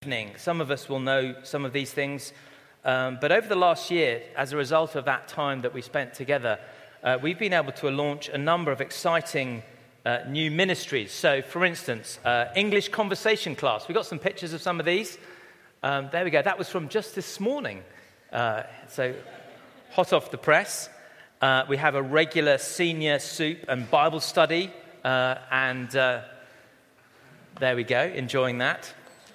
Evening. Some of us will know some of these things, but over the last year, as a result of that time that we spent together, we've been able to launch a number of exciting new ministries. So, for instance, English conversation class. We got some pictures of some of these. There we go. That was from just this morning. So, hot off the press. We have a regular senior soup and Bible study, and there we go. Enjoying that.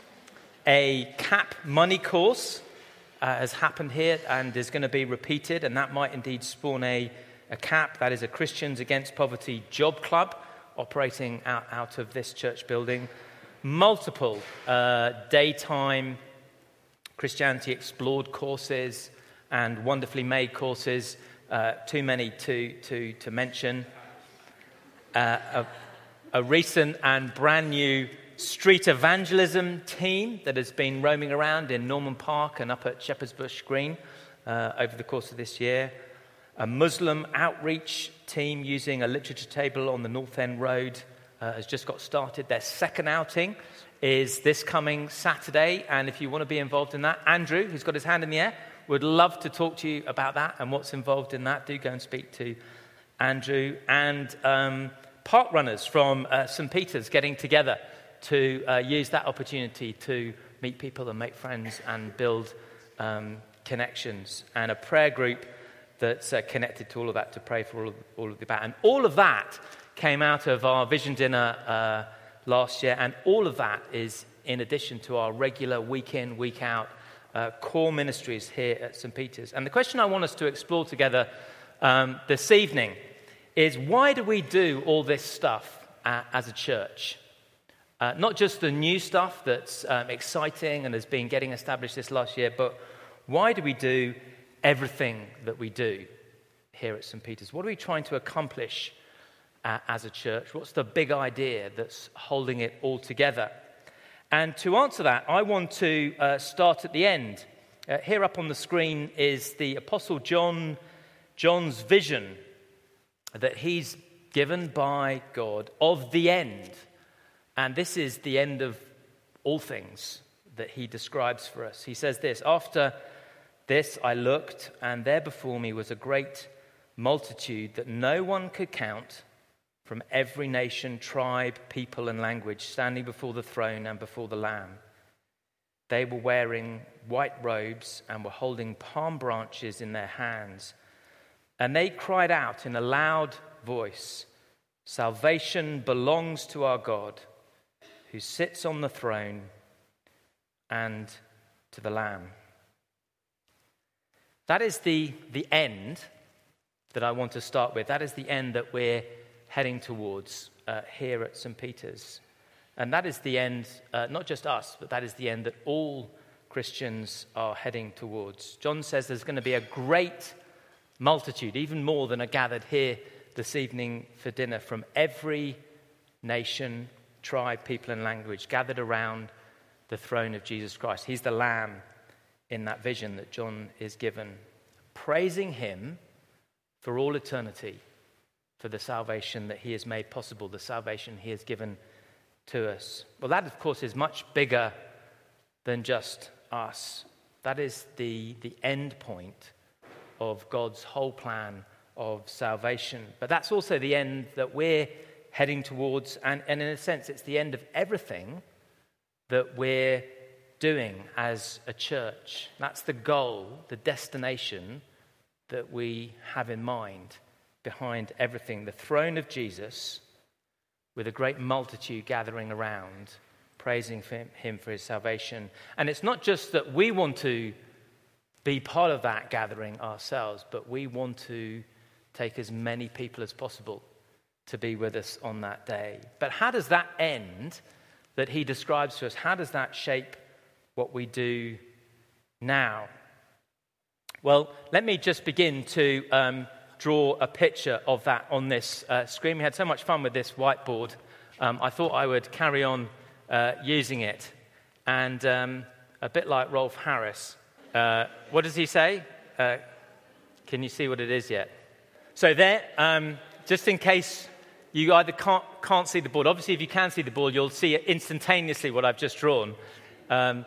A CAP money course has happened here and is going to be repeated, and that might indeed spawn a CAP, that is a Christians Against Poverty job club, operating out of this church building. Multiple daytime Christianity Explored courses and wonderfully made courses, too many to mention. A recent and brand new street evangelism team that has been roaming around in Norman Park and up at Shepherd's Bush Green over the course of this year. A Muslim outreach team using a literature table on the North End Road has just got started. Their second outing is this coming Saturday, and if you want to be involved in that, Andrew, who's got his hand in the air, would love to talk to you about that and what's involved in that. Do go and speak to Andrew. And park runners from St. Peter's getting together to use that opportunity to meet people and make friends and build connections, and a prayer group that's connected to all of that to pray for all of the about. And all of that came out of our vision dinner last year, and all of that is in addition to our regular week in, week out core ministries here at St. Peter's. And the question I want us to explore together this evening is, why do we do all this stuff as a church? Not just the new stuff that's exciting and has been getting established this last year, but why do we do everything that we do here at St. Peter's? What are we trying to accomplish as a church? What's the big idea that's holding it all together? And to answer that, I want to start at the end. Here up on the screen is the Apostle John's vision that he's given by God of the end. And this is the end of all things that he describes for us. He says this: "After this I looked, and there before me was a great multitude that no one could count, from every nation, tribe, people, and language, standing before the throne and before the Lamb. They were wearing white robes and were holding palm branches in their hands. And they cried out in a loud voice, 'Salvation belongs to our God, who sits on the throne, and to the Lamb.'" That is the end that I want to start with. That is the end that we're heading towards here at St. Peter's. And that is the end, not just us, but that is the end that all Christians are heading towards. John says there's going to be a great multitude, even more than are gathered here this evening for dinner, from every nation, tribe, people, and language, gathered around the throne of Jesus Christ. He's the Lamb in that vision that John is given, praising him for all eternity for the salvation that he has made possible, the salvation he has given to us. Well, that, of course, is much bigger than just us. That is the end point of God's whole plan of salvation. But that's also the end that we're heading towards, and in a sense, it's the end of everything that we're doing as a church. That's the goal, the destination that we have in mind behind everything. The throne of Jesus, with a great multitude gathering around, praising him for his salvation. And it's not just that we want to be part of that gathering ourselves, but we want to take as many people as possible to be with us on that day. But how does that end that he describes to us, how does that shape what we do now? Well, let me just begin to draw a picture of that on this screen. We had so much fun with this whiteboard. I thought I would carry on using it. And a bit like Rolf Harris, what does he say? Can you see what it is yet? So there, just in case you either can't see the board. Obviously, if you can see the board, you'll see it instantaneously what I've just drawn.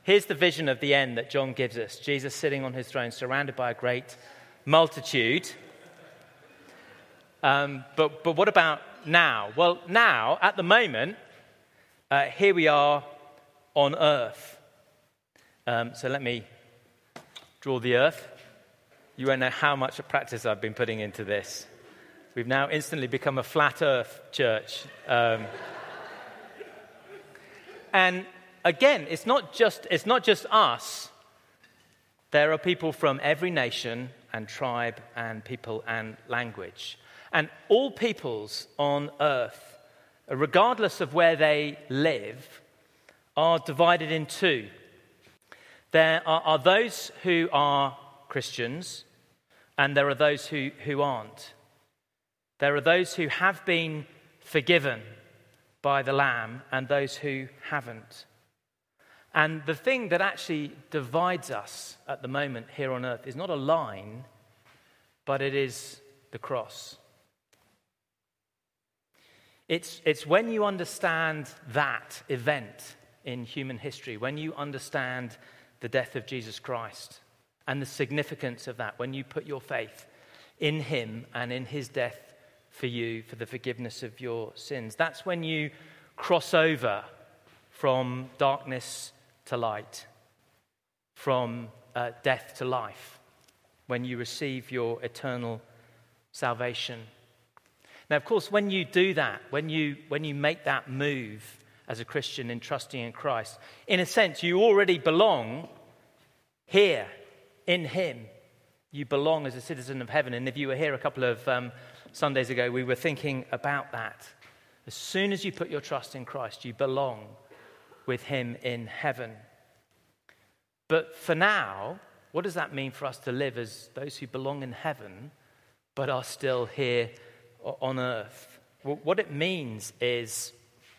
here's the vision of the end that John gives us. Jesus sitting on his throne, surrounded by a great multitude. But what about now? Well, now, at the moment, here we are on earth. So let me draw the earth. You won't know how much practice I've been putting into this. We've now instantly become a flat earth church. And again, it's not just us. There are people from every nation and tribe and people and language. And all peoples on earth, regardless of where they live, are divided in two. There are those who are Christians, and there are those who aren't. There are those who have been forgiven by the Lamb and those who haven't. And the thing that actually divides us at the moment here on earth is not a line, but it is the cross. It's when you understand that event in human history, when you understand the death of Jesus Christ and the significance of that, when you put your faith in him and in his death for you, for the forgiveness of your sins. That's when you cross over from darkness to light, from death to life, when you receive your eternal salvation. Now, of course, when you do that, when you make that move as a Christian in trusting in Christ, in a sense, you already belong here in him. You belong as a citizen of heaven. And if you were here a couple of Sundays ago, we were thinking about that. As soon as you put your trust in Christ, you belong with him in heaven. But for now, what does that mean for us to live as those who belong in heaven but are still here on earth? Well, what it means is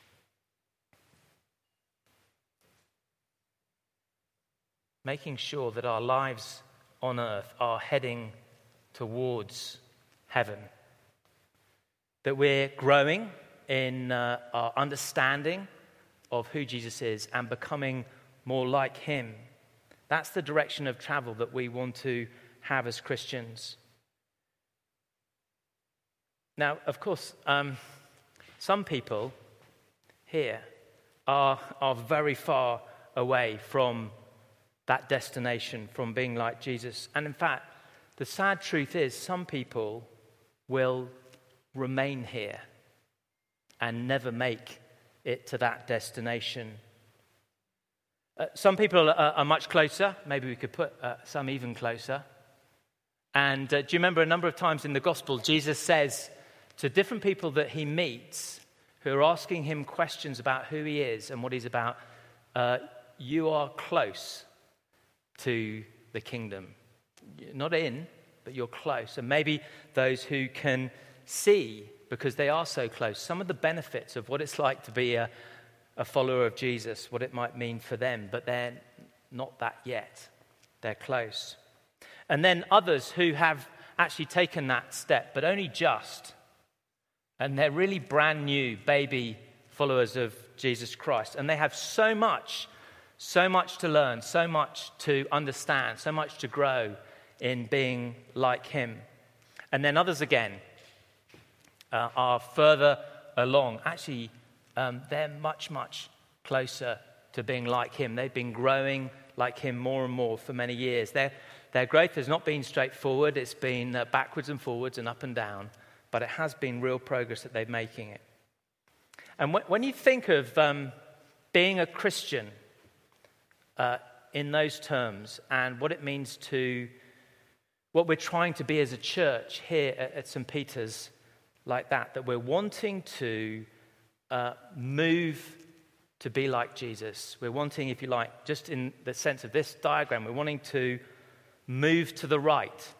making sure that our lives on earth are heading towards heaven. That we're growing in our understanding of who Jesus is and becoming more like him. That's the direction of travel that we want to have as Christians. Now, of course, some people here are very far away from that destination, from being like Jesus. And in fact, the sad truth is some people will remain here and never make it to that destination. Some people are much closer. Maybe we could put some even closer. And do you remember a number of times in the gospel, Jesus says to different people that he meets who are asking him questions about who he is and what he's about, you are close to the kingdom. You're not in, but you're close. And maybe those who can see, because they are so close, some of the benefits of what it's like to be a follower of Jesus, what it might mean for them, but they're not that yet. They're close. And then others who have actually taken that step, but only just, and they're really brand new baby followers of Jesus Christ, and they have so much to learn, so much to understand, so much to grow in being like him. And then others again are further along. Actually, they're much, much closer to being like him. They've been growing like him more and more for many years. Their growth has not been straightforward. It's been backwards and forwards and up and down, but it has been real progress that they're making it. And when you think of being a Christian in those terms and what it means to what we're trying to be as a church here at St. Peter's, like that we're wanting to move to be like Jesus. We're wanting, if you like, just in the sense of this diagram, we're wanting to move to the right.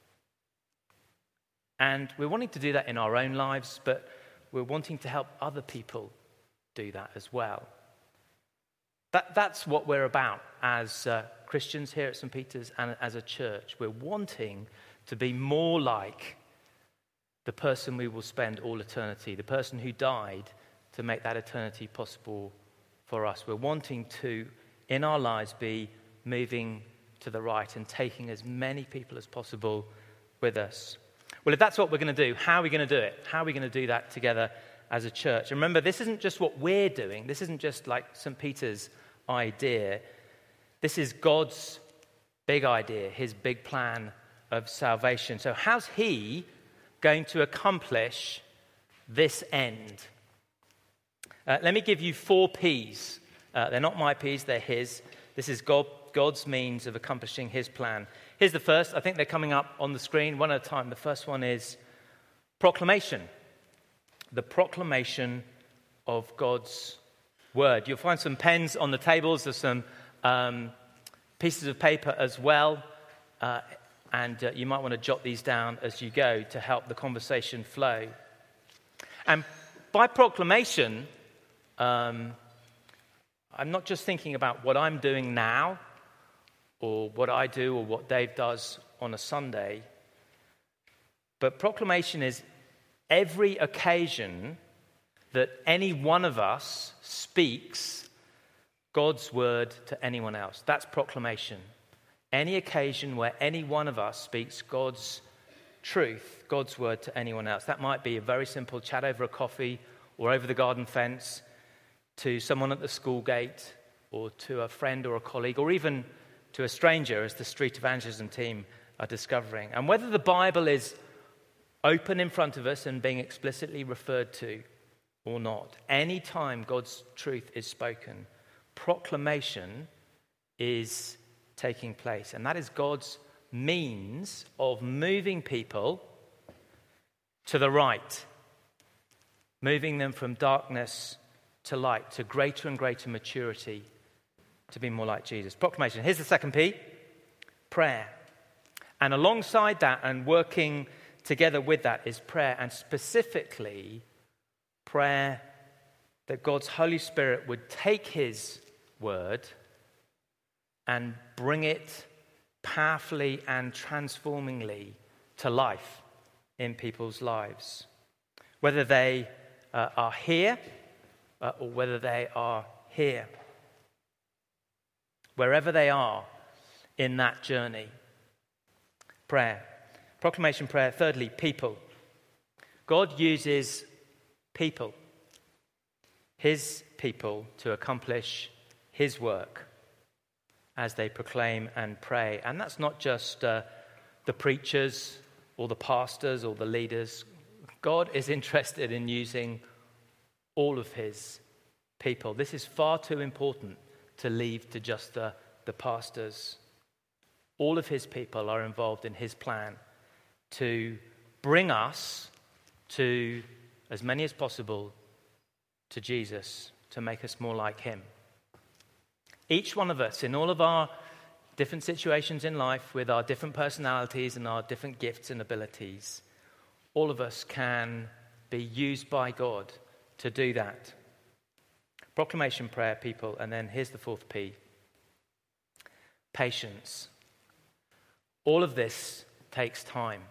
And we're wanting to do that in our own lives, but we're wanting to help other people do that as well. That's what we're about as Christians here at St. Peter's and as a church. We're wanting to be more like the person we will spend all eternity, the person who died to make that eternity possible for us. We're wanting to in our lives be moving to the right and taking as many people as possible with us. Well, if that's what we're going to do, how are we going to do it? How are we going to do that together as a church? And remember, this isn't just what we're doing. This isn't just like St. Peter's idea. This is God's big idea, his big plan of salvation. So how's he going to accomplish this end? Let me give you 4 P's. They're not my P's, they're his. This is God's means of accomplishing his plan. Here's the first. I think they're coming up on the screen one at a time. The first one is proclamation. The proclamation of God's word. You'll find some pens on the tables. There's some pieces of paper as well. And you might want to jot these down as you go to help the conversation flow. And by proclamation, I'm not just thinking about what I'm doing now or what I do or what Dave does on a Sunday. But proclamation is every occasion that any one of us speaks God's word to anyone else. That's proclamation. Any occasion where any one of us speaks God's truth, God's word to anyone else. That might be a very simple chat over a coffee or over the garden fence to someone at the school gate or to a friend or a colleague or even to a stranger, as the street evangelism team are discovering. And whether the Bible is open in front of us and being explicitly referred to or not, any time God's truth is spoken, proclamation is taking place. And that is God's means of moving people to the right, moving them from darkness to light, to greater and greater maturity, to be more like Jesus. Proclamation. Here's the second P, prayer. And alongside that and working together with that is prayer, and specifically prayer that God's Holy Spirit would take his word and bring it powerfully and transformingly to life in people's lives. Whether they are here or whether they are here. Wherever they are in that journey. Prayer. Proclamation, prayer. Thirdly, people. God uses people, his people, to accomplish his work as they proclaim and pray. And that's not just the preachers or the pastors or the leaders. God is interested in using all of his people. This is far too important to leave to just the pastors. All of his people are involved in his plan to bring us to, as many as possible, to Jesus, to make us more like him. Each one of us, in all of our different situations in life, with our different personalities and our different gifts and abilities, all of us can be used by God to do that. Proclamation, prayer, people, and then here's the fourth P. Patience. All of this takes time.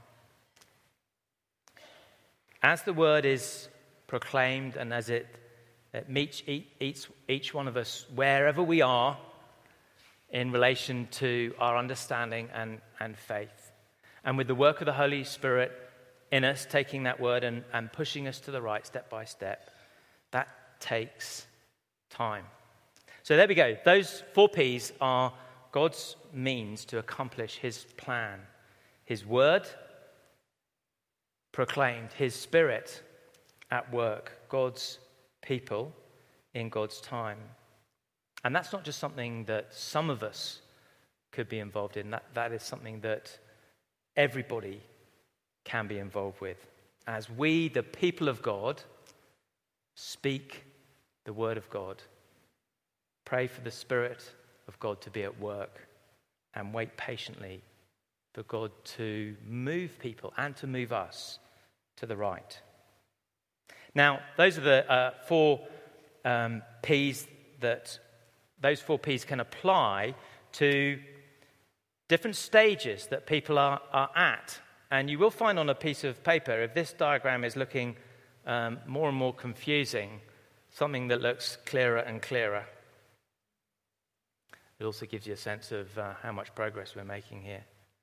As the word is proclaimed and as it meets each one of us wherever we are in relation to our understanding and faith, and with the work of the Holy Spirit in us, taking that word and pushing us to the right step by step, that takes time. So there we go. Those 4 P's are God's means to accomplish his plan. His word proclaimed, his spirit at work, God's people in God's time. And that's not just something that some of us could be involved in. That is something that everybody can be involved with. As we, the people of God, speak the word of God, pray for the Spirit of God to be at work, and wait patiently for God to move people and to move us to the right. Now, those are the 4 P's that those 4 P's can apply to different stages that people are at. And you will find on a piece of paper, if this diagram is looking more and more confusing, something that looks clearer and clearer. it also gives you a sense of how much progress we're making here.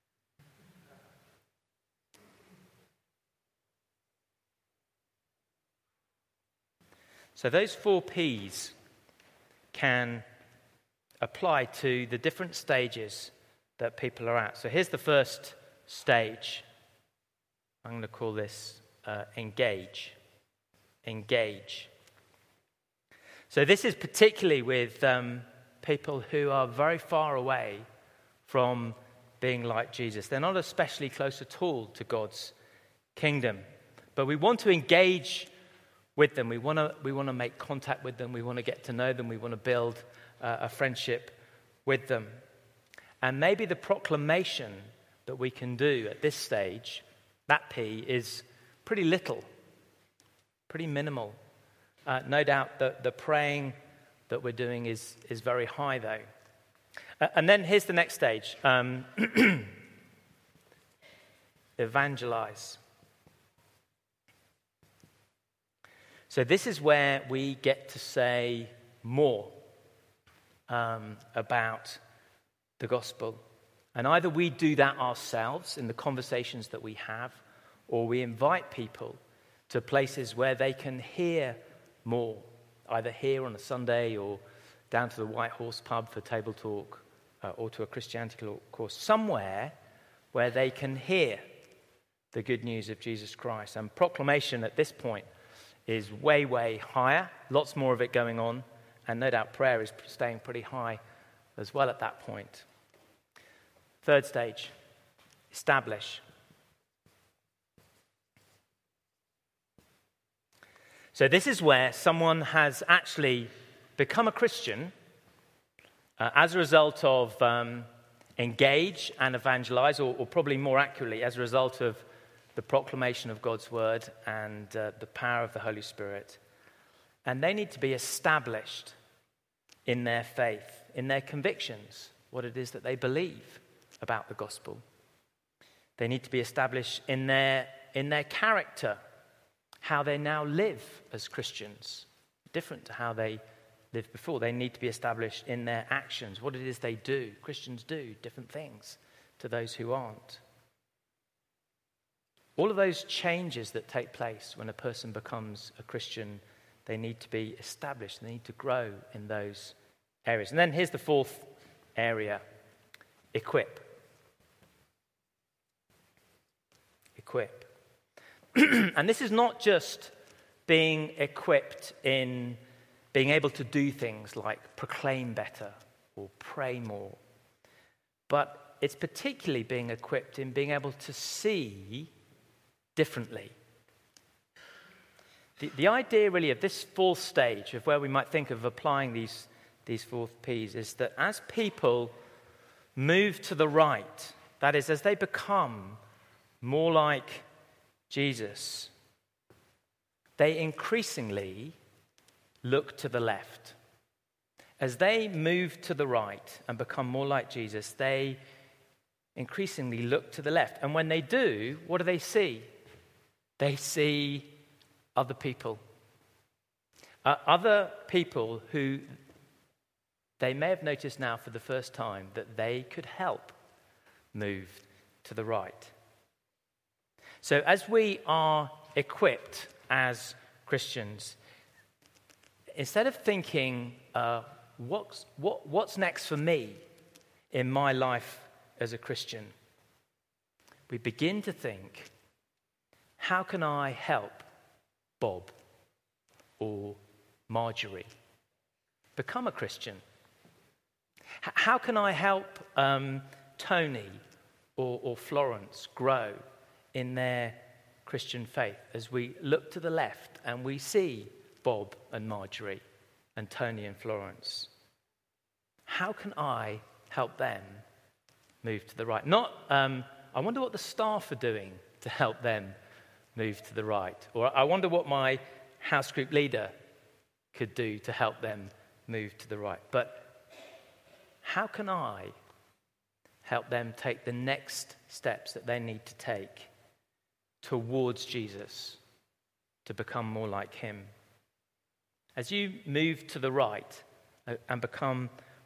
So those 4 Ps can apply to the different stages that people are at. So here's the first stage. I'm going to call this engage. Engage. So this is particularly with people who are very far away from being like Jesus. They're not especially close at all to God's kingdom. But we want to engage with them. We want to make contact with them. We want to get to know them. We want to build a friendship with them. And maybe the proclamation that we can do at this stage, that P, is pretty little, pretty minimal. No doubt that the praying that we're doing is very high, though. And then here's the next stage. Evangelize. So this is where we get to say more about the gospel. And either we do that ourselves in the conversations that we have, or we invite people to places where they can hear more, either here on a Sunday or down to the White Horse pub for table talk or to a Christianity course, somewhere where they can hear the good news of Jesus Christ. And proclamation at this point is way, way higher, lots more of it going on, and no doubt prayer is staying pretty high as well at that point. Third stage, establish. So this is where someone has actually become a Christian as a result of engage and evangelize, or probably more accurately, as a result of the proclamation of God's word and the power of the Holy Spirit. And they need to be established in their faith, in their convictions, what it is that they believe about the gospel. They need to be established in their character, how they now live as Christians, different to how they lived before. They need to be established in their actions, what it is they do. Christians do different things to those who aren't. All of those changes that take place when a person becomes a Christian, they need to be established. They need to grow in those areas. And then here's the fourth area, equip. Equip. And this is not just being equipped in being able to do things like proclaim better or pray more, but it's particularly being equipped in being able to see differently. The idea really of this fourth stage of where we might think of applying these 4 Ps is that as people move to the right, that is, as they become more like Jesus, they increasingly look to the left. As they move to the right and become more like Jesus, they increasingly look to the left. And when they do, what do they see? They see other people. Other people who they may have noticed now for the first time that they could help move to the right. So as we are equipped as Christians, instead of thinking, what's next for me in my life as a Christian, we begin to think, how can I help Bob or Marjorie become a Christian? How can I help Tony or Florence grow in their Christian faith as we look to the left and we see Bob and Marjorie and Tony and Florence? How can I help them move to the right? Not, I wonder what the staff are doing to help them move to the right. Or I wonder what my house group leader could do to help them move to the right. But how can I help them take the next steps that they need to take towards Jesus to become more like him? As you move to the right and become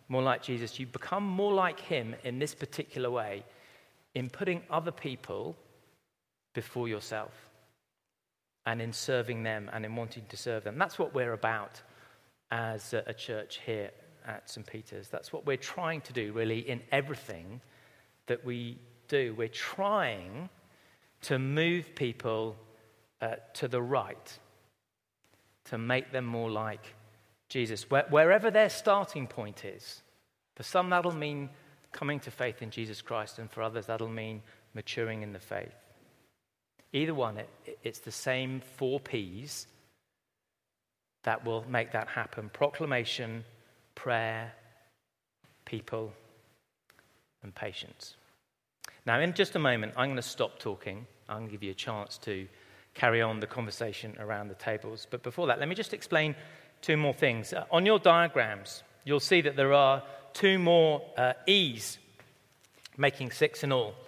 more like Jesus, you become more like him in this particular way, in putting other people before yourself and in serving them and in wanting to serve them. That's what we're about as a church here at St. Peter's. That's what we're trying to do, really, in everything that we do. We're trying to move people to the right, to make them more like Jesus, wherever their starting point is. For some, that'll mean coming to faith in Jesus Christ, and for others, that'll mean maturing in the faith. Either one, it's the same 4 Ps that will make that happen: proclamation, prayer, people, and patience. Now, in just a moment, I'm going to stop talking. I'm going to give you a chance to carry on the conversation around the tables. But before that, let me just explain 2 more things. On your diagrams, you'll see that there are 2 more E's, making 6 in all.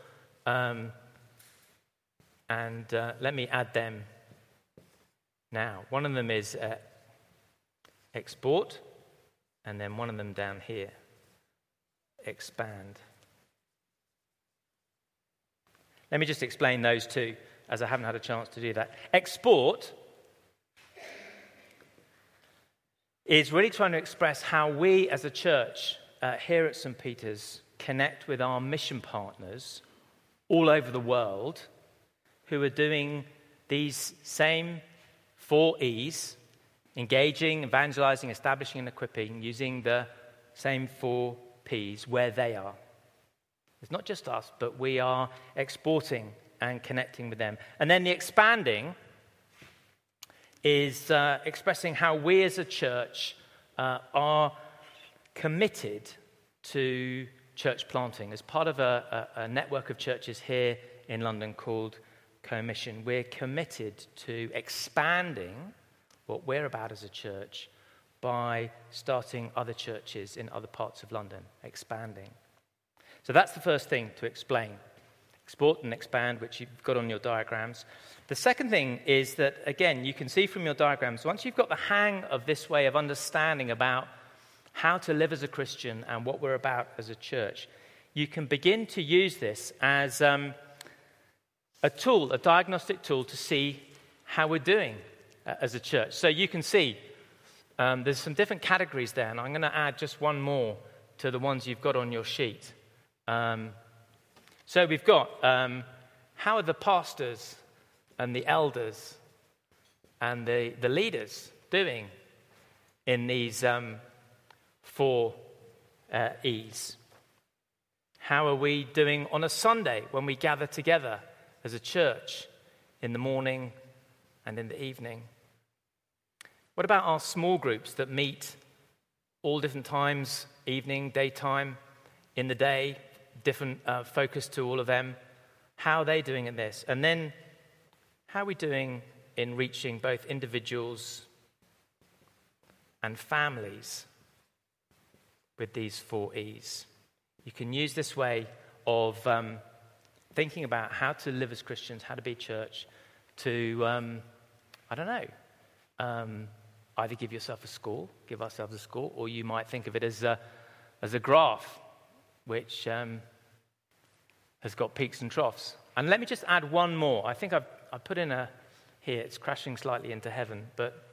Let me add them now. One of them is export, and then one of them down here, expand. Let me just explain those 2, as I haven't had a chance to do that. Export is really trying to express how we as a church here at St. Peter's connect with our mission partners all over the world who are doing these same 4 E's, engaging, evangelizing, establishing, and equipping, using the same 4 P's where they are. It's not just us, but we are exporting and connecting with them. And then the expanding is expressing how we as a church are committed to church planting as part of a network of churches here in London called Co-Mission. We're committed to expanding what we're about as a church by starting other churches in other parts of London, expanding. So that's the first thing to explain. Export and expand, which you've got on your diagrams. The second thing is that, again, you can see from your diagrams, once you've got the hang of this way of understanding about how to live as a Christian and what we're about as a church, you can begin to use this as a tool, a diagnostic tool to see how we're doing as a church. So you can see there's some different categories there, and I'm going to add just one more to the ones you've got on your sheet. So we've got how are the pastors and the elders and the leaders doing in these 4 E's? How are we doing on a Sunday when we gather together as a church in the morning and in the evening? What about our small groups that meet all different times, evening, daytime, in the day, different focus to all of them? How are they doing in this? And then how are we doing in reaching both individuals and families with these 4 E's? You can use this way of thinking about how to live as Christians, how to be church, to, either give yourself a score, give ourselves a score, or you might think of it as a graph, which has got peaks and troughs. And let me just add one more. I think I've put in here, it's crashing slightly into heaven, but,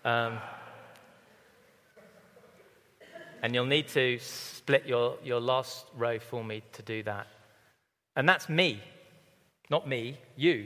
and you'll need to split your last row for me to do that. And that's me, not me, you.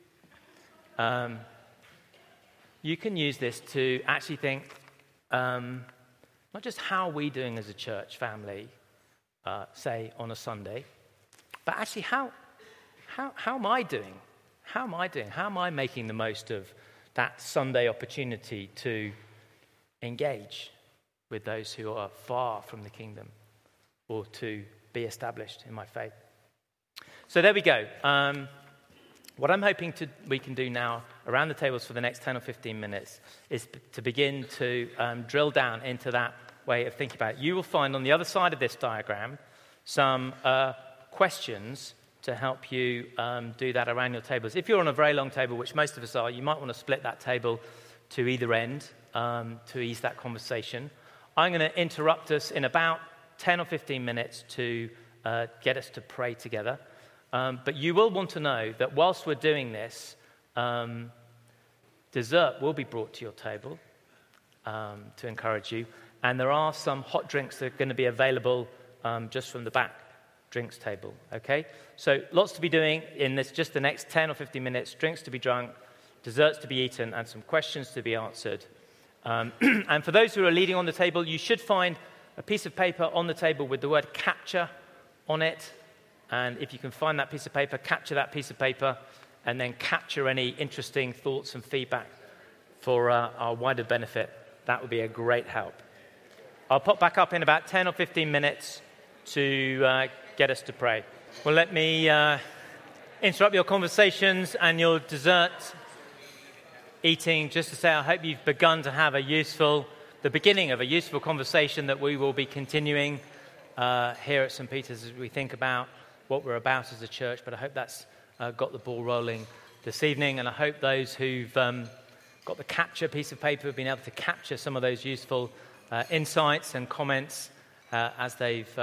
You can use this to actually think, not just how are we doing as a church family, say on a Sunday, but actually how am I doing? How am I doing? How am I making the most of that Sunday opportunity to engage with those who are far from the kingdom or to be established in my faith? So there we go. What I'm hoping we can do now around the tables for the next 10 or 15 minutes is to begin to drill down into that way of thinking about it. You will find on the other side of this diagram some questions to help you do that around your tables. If you're on a very long table, which most of us are, you might want to split that table to either end to ease that conversation. I'm going to interrupt us in about 10 or 15 minutes to get us to pray together. But you will want to know that whilst we're doing this, dessert will be brought to your table to encourage you. And there are some hot drinks that are going to be available just from the back drinks table, okay? So lots to be doing in this, just the next 10 or 15 minutes, drinks to be drunk, desserts to be eaten, and some questions to be answered. And for those who are leading on the table, you should find a piece of paper on the table with the word capture on it. And if you can find that piece of paper, capture that piece of paper, and then capture any interesting thoughts and feedback for our wider benefit. That would be a great help. I'll pop back up in about 10 or 15 minutes to get us to pray. Well, let me interrupt your conversations and your dessert eating just to say I hope you've begun to have the beginning of a useful conversation that we will be continuing here at St. Peter's as we think about what we're about as a church. But I hope that's got the ball rolling this evening, and I hope those who've got the capture piece of paper have been able to capture some of those useful insights and comments as they've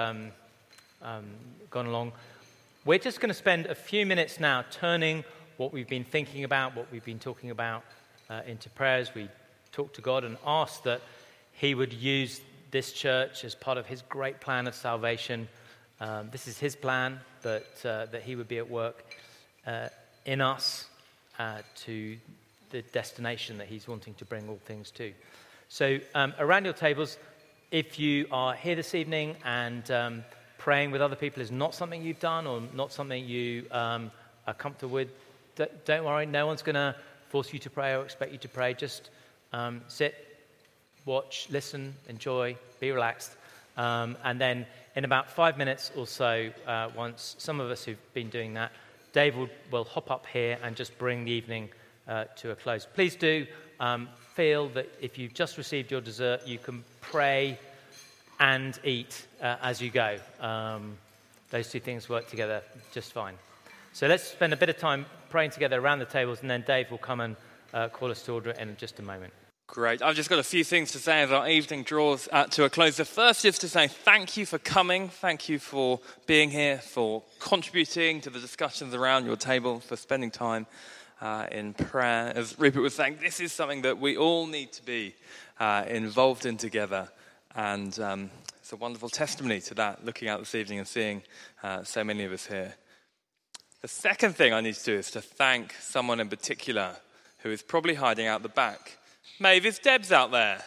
gone along. We're just going to spend a few minutes now turning what we've been thinking about, what we've been talking about into prayers. We talk to God and ask that he would use this church as part of his great plan of salvation. This is his plan, but that he would be at work in us to the destination that he's wanting to bring all things to. So around your tables, if you are here this evening and praying with other people is not something you've done or not something you are comfortable with, don't worry, no one's going to force you to pray or expect you to pray. Just sit, watch, listen, enjoy, be relaxed. And then in about 5 minutes or so, once some of us who've been doing that, Dave will hop up here and just bring the evening to a close. Please do feel that if you've just received your dessert, you can pray and eat as you go. Those two things work together just fine. So let's spend a bit of time praying together around the tables, and then Dave will come and call us to order in just a moment. Great. I've just got a few things to say as our evening draws to a close. The first is to say thank you for coming. Thank you for being here, for contributing to the discussions around your table, for spending time in prayer. As Rupert was saying, this is something that we all need to be involved in together. And it's a wonderful testimony to that, looking out this evening and seeing so many of us here. The second thing I need to do is to thank someone in particular who is probably hiding out the back. Maeve, is Debs out there?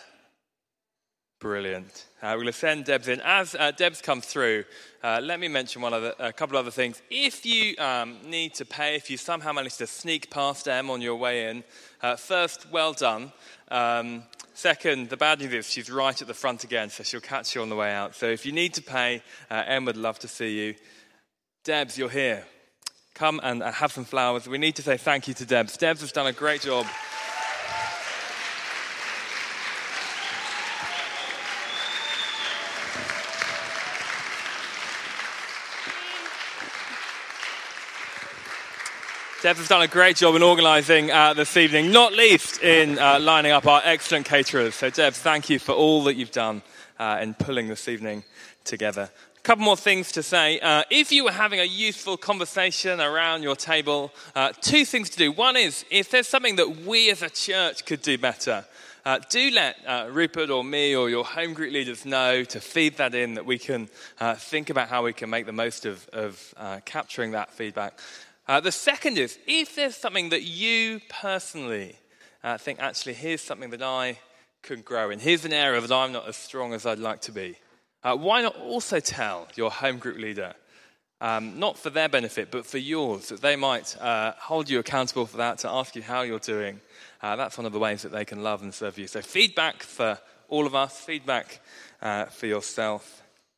Brilliant. We're going to send Debs in. As Debs comes through, let me mention a couple other things. If you need to pay, if you somehow manage to sneak past Em on your way in, first, well done. Second, the bad news is she's right at the front again, so she'll catch you on the way out. So if you need to pay, Em would love to see you. Debs, you're here. Come and have some flowers. We need to say thank you to Debs. Debs has done a great job. Debs has done a great job in organising this evening, not least in lining up our excellent caterers. So Debs, thank you for all that you've done in pulling this evening together. A couple more things to say. If you were having a useful conversation around your table, two things to do. One is, if there's something that we as a church could do better, do let Rupert or me or your home group leaders know to feed that in, that we can think about how we can make the most of capturing that feedback. The second is, if there's something that you personally think, actually, here's something that I could grow in, here's an area that I'm not as strong as I'd like to be, why not also tell your home group leader, not for their benefit, but for yours, that they might hold you accountable for that, to ask you how you're doing. That's one of the ways that they can love and serve you. So feedback for all of us, feedback for yourself.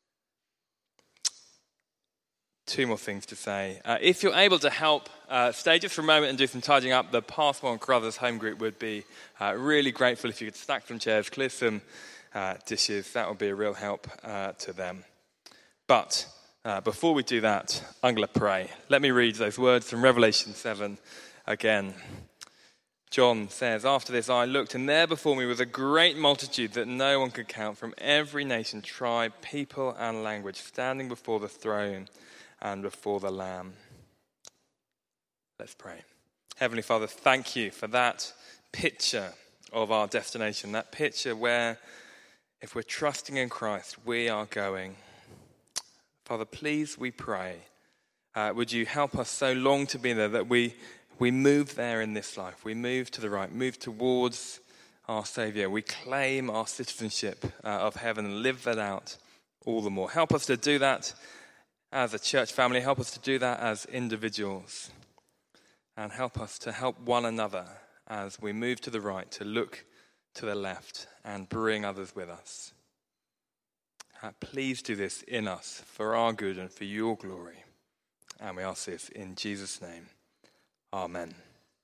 Two more things to say. If you're able to help stay just for a moment and do some tidying up, the Passmore and Carruthers home group would be really grateful if you could stack some chairs, clear some dishes. That would be a real help to them. But before we do that, I'm going to pray. Let me read those words from Revelation 7 again. John says, "After this I looked, and there before me was a great multitude that no one could count, from every nation, tribe, people, and language, standing before the throne and before the Lamb." Let's pray. Heavenly Father, thank you for that picture of our destination, that picture where, if we're trusting in Christ, we are going. Father, please, we pray, would you help us so long to be there that we move there in this life. We move to the right, move towards our Saviour. We claim our citizenship of heaven and live that out all the more. Help us to do that as a church family. Help us to do that as individuals. And help us to help one another as we move to the right, to look to the left and bring others with us. Please do this in us for our good and for your glory. And we ask this in Jesus' name. Amen.